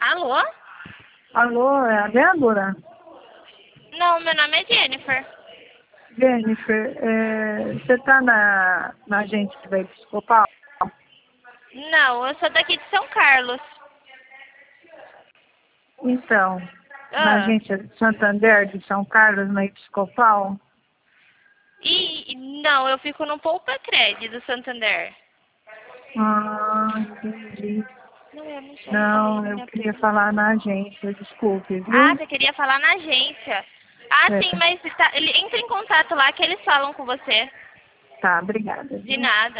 Alô? Alô, é a Débora? Não, meu nome é Jennifer. Jennifer, você está na agência da Episcopal? Não, eu sou daqui de São Carlos. Então, na Ah, agência de Santander de São Carlos, na Episcopal? não, eu fico no Poupa Cred do Santander. Ah, entendi. Não, eu não sou, não falei Não, na eu minha queria prima. falar na agência, desculpe, Ah, viu? você queria falar na agência. Ah, sim, É, mas ele entra em contato lá que eles falam com você. tá, obrigada, De viu? nada.